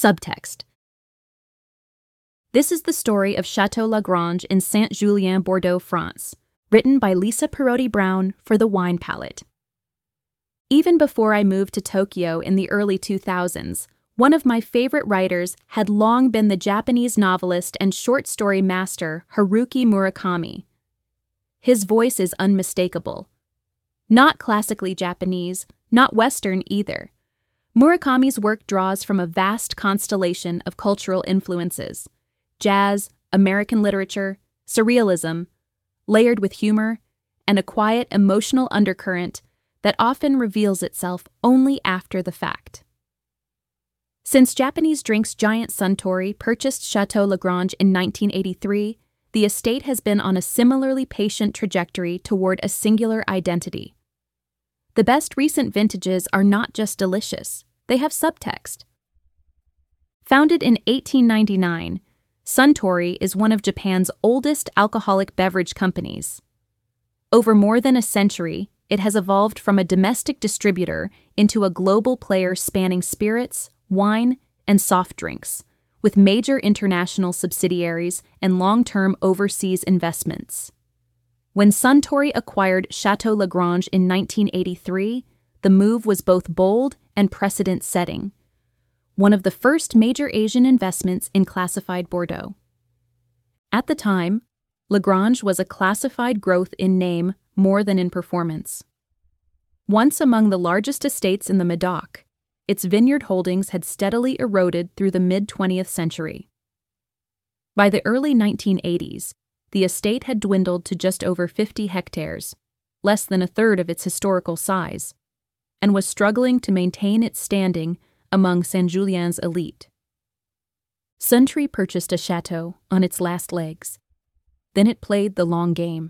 Subtext. This is the story of Chateau Lagrange in Saint-Julien, Bordeaux, France, written by Lisa Perotti-Brown for The Wine Palette. Even before I moved to Tokyo in the early 2000s, one of my favorite writers had long been the Japanese novelist and short story master Haruki Murakami. His voice is unmistakable. Not classically Japanese, not Western either. Murakami's work draws from a vast constellation of cultural influences: jazz, American literature, surrealism, layered with humor, and a quiet emotional undercurrent that often reveals itself only after the fact. Since Japanese drinks giant Suntory purchased Chateau Lagrange in 1983, the estate has been on a similarly patient trajectory toward a singular identity. The best recent vintages are not just delicious, they have subtext. Founded in 1899, Suntory is one of Japan's oldest alcoholic beverage companies. Over more than a century, it has evolved from a domestic distributor into a global player spanning spirits, wine, and soft drinks, with major international subsidiaries and long-term overseas investments. When Suntory acquired Chateau Lagrange in 1983, the move was both bold and precedent-setting, one of the first major Asian investments in classified Bordeaux. At the time, Lagrange was a classified growth in name more than in performance. Once among the largest estates in the Médoc, its vineyard holdings had steadily eroded through the mid-20th century. By the early 1980s, the estate had dwindled to just over 50 hectares, less than a third of its historical size, and was struggling to maintain its standing among Saint-Julien's elite. Suntory purchased a chateau on its last legs. Then it played the long game.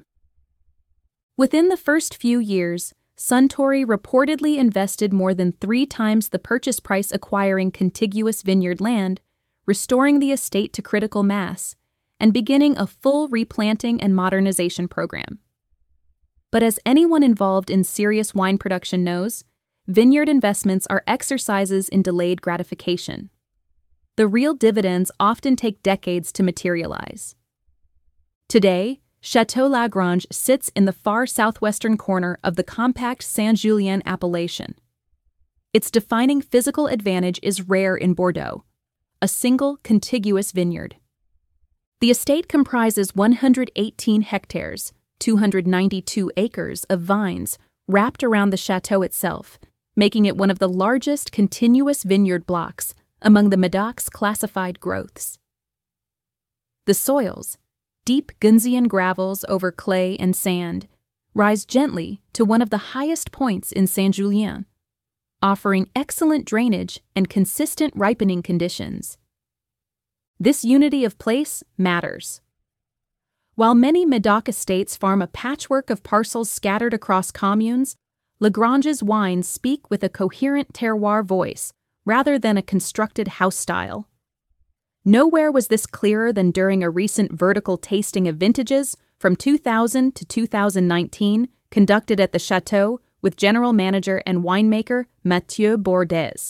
Within the first few years, Suntory reportedly invested more than 3 times the purchase price acquiring contiguous vineyard land, restoring the estate to critical mass, and beginning a full replanting and modernization program. But as anyone involved in serious wine production knows, vineyard investments are exercises in delayed gratification. The real dividends often take decades to materialize. Today, Chateau Lagrange sits in the far southwestern corner of the compact Saint-Julien appellation. Its defining physical advantage is rare in Bordeaux: a single contiguous vineyard. The estate comprises 118 hectares, 292 acres of vines wrapped around the chateau itself, making it one of the largest continuous vineyard blocks among the Médoc's classified growths. The soils, deep Gunsian gravels over clay and sand, rise gently to one of the highest points in Saint-Julien, offering excellent drainage and consistent ripening conditions. This unity of place matters. While many Médoc estates farm a patchwork of parcels scattered across communes, Lagrange's wines speak with a coherent terroir voice rather than a constructed house style. Nowhere was this clearer than during a recent vertical tasting of vintages from 2000 to 2019 conducted at the Chateau with general manager and winemaker Mathieu Bordez.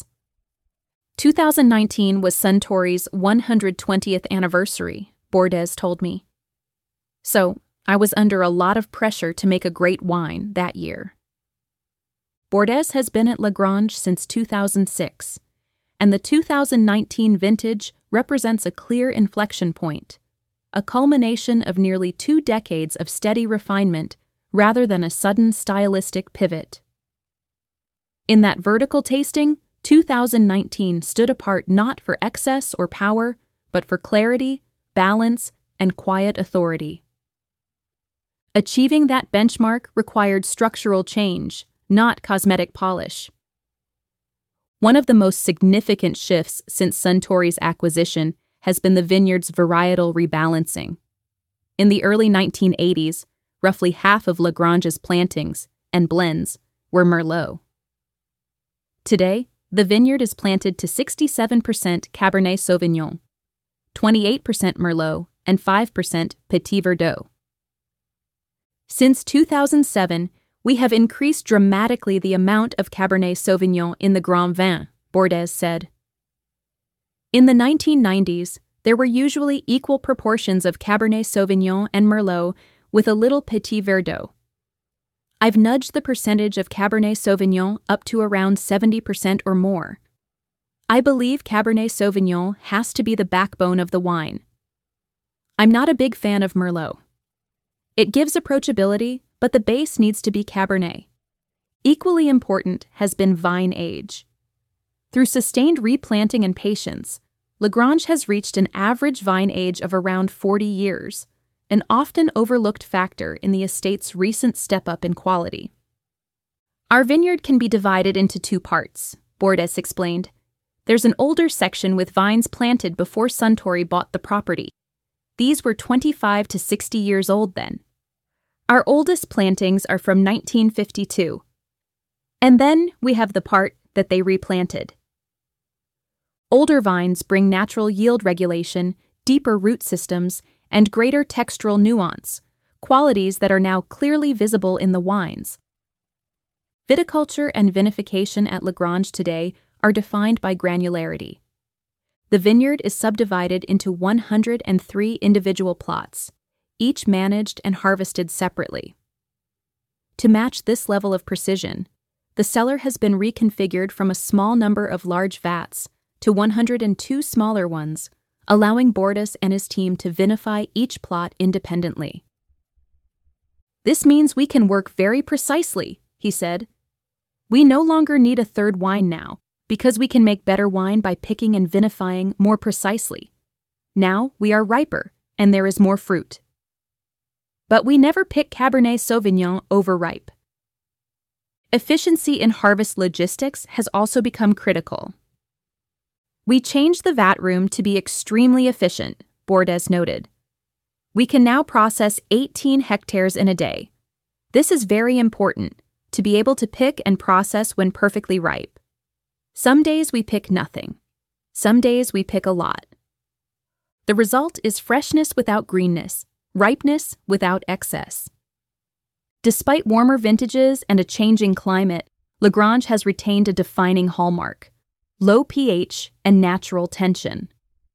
2019 was Suntory's 120th anniversary, Bordez told me. So, I was under a lot of pressure to make a great wine that year. Bordez has been at Lagrange since 2006, and the 2019 vintage represents a clear inflection point, a culmination of nearly 2 decades of steady refinement rather than a sudden stylistic pivot. In that vertical tasting, 2019 stood apart not for excess or power, but for clarity, balance, and quiet authority. Achieving that benchmark required structural change, not cosmetic polish. One of the most significant shifts since Suntory's acquisition has been the vineyard's varietal rebalancing. In the early 1980s, roughly half of Lagrange's plantings and blends were Merlot. Today, the vineyard is planted to 67% Cabernet Sauvignon, 28% Merlot, and 5% Petit Verdot. Since 2007, we have increased dramatically the amount of Cabernet Sauvignon in the Grand Vin, Bordez said. In the 1990s, there were usually equal proportions of Cabernet Sauvignon and Merlot with a little Petit Verdot. I've nudged the percentage of Cabernet Sauvignon up to around 70% or more. I believe Cabernet Sauvignon has to be the backbone of the wine. I'm not a big fan of Merlot. It gives approachability, but the base needs to be Cabernet. Equally important has been vine age. Through sustained replanting and patience, Lagrange has reached an average vine age of around 40 years, an often overlooked factor in the estate's recent step-up in quality. Our vineyard can be divided into two parts, Bordes explained. There's an older section with vines planted before Suntory bought the property. These were 25 to 60 years old then. Our oldest plantings are from 1952. And then we have the part that they replanted. Older vines bring natural yield regulation, deeper root systems, and greater textural nuance, qualities that are now clearly visible in the wines. Viticulture and vinification at Lagrange today are defined by granularity. The vineyard is subdivided into 103 individual plots, each managed and harvested separately. To match this level of precision, the cellar has been reconfigured from a small number of large vats to 102 smaller ones, allowing Bordes and his team to vinify each plot independently. This means we can work very precisely, he said. We no longer need a third wine now, because we can make better wine by picking and vinifying more precisely. Now we are riper, and there is more fruit. But we never pick Cabernet Sauvignon overripe. Efficiency in harvest logistics has also become critical. We changed the vat room to be extremely efficient, Bordes noted. We can now process 18 hectares in a day. This is very important, to be able to pick and process when perfectly ripe. Some days we pick nothing. Some days we pick a lot. The result is freshness without greenness, ripeness without excess. Despite warmer vintages and a changing climate, Lagrange has retained a defining hallmark: low pH and natural tension.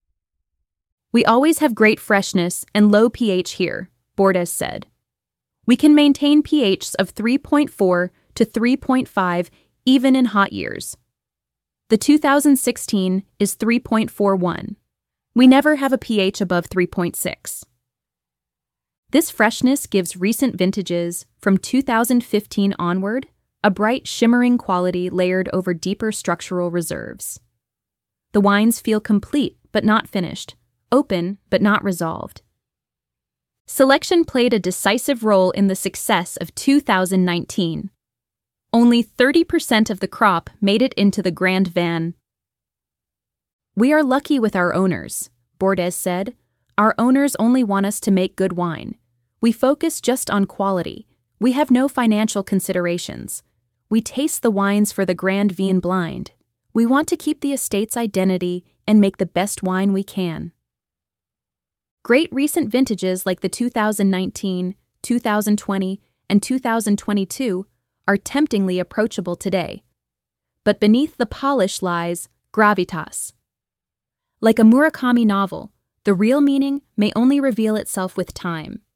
We always have great freshness and low pH here, Bordes said. We can maintain pHs of 3.4 to 3.5 even in hot years. The 2016 is 3.41. We never have a pH above 3.6. This freshness gives recent vintages, from 2015 onward, a bright, shimmering quality layered over deeper structural reserves. The wines feel complete but not finished, open but not resolved. Selection played a decisive role in the success of 2019. Only 30% of the crop made it into the Grand Van. We are lucky with our owners, Bordes said. Our owners only want us to make good wine. We focus just on quality. We have no financial considerations. We taste the wines for the Grand Vin blind. We want to keep the estate's identity and make the best wine we can. Great recent vintages like the 2019, 2020, and 2022 are temptingly approachable today. But beneath the polish lies gravitas. Like a Murakami novel, the real meaning may only reveal itself with time.